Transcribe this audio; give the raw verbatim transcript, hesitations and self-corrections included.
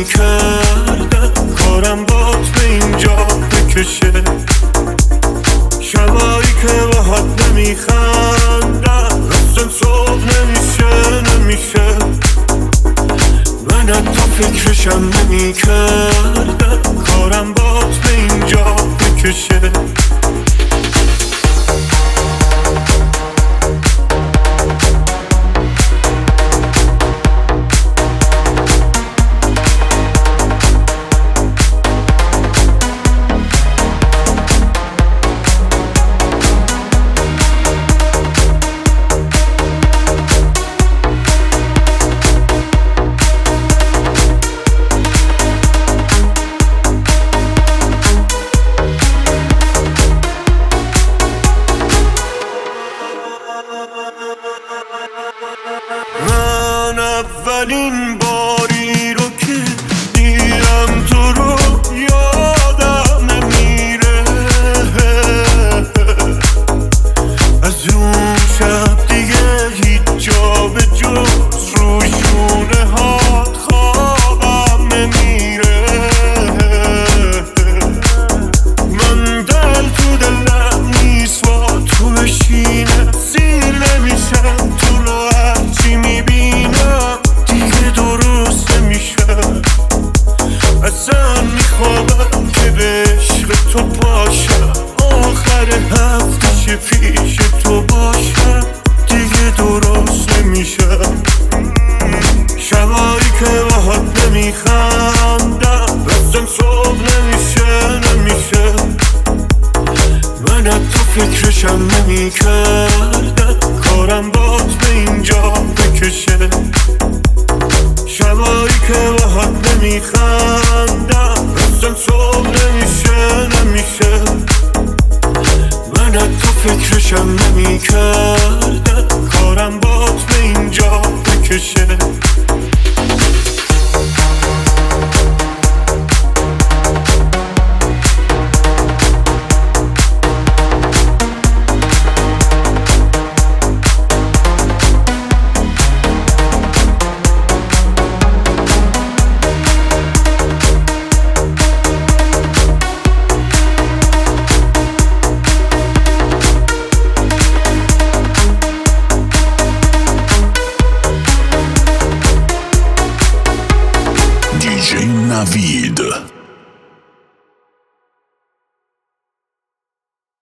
نمیکردم کارم بات به اینجا بکشه، شبایی که باهات نمیخندم اصلا صبح نمیشه نمیشه. من حتی فکرشم نمیکردم کارم بات به اینجا بکشه. من اولین باری رو که دیدم تو رو یادم نمیره، از اون شب دیگه هیچ جا به جز رو شونه هات خوابم نمیره. من دل تو دلم نیست با تو بشینه، سیر نمیشم تو رو هرچی میبینم دیگه درست نمیشه. اصلا میخوابم که به عشق تو باشم، آخر هفتهش پیش تو باشم دیگه درست نمیشه. شبایی که باهات نمیخندم اصلا صبح نمیشه نمیشه. من حتی فکرشم نمیکردم کارم بات به اینجا بکشه، شبایی که باهات نمیخندم اصلا صبح نمیشه نمیشه. من حتی فکرشم نمیکردم کارم بات به اینجا بکشه. دی جی نوید.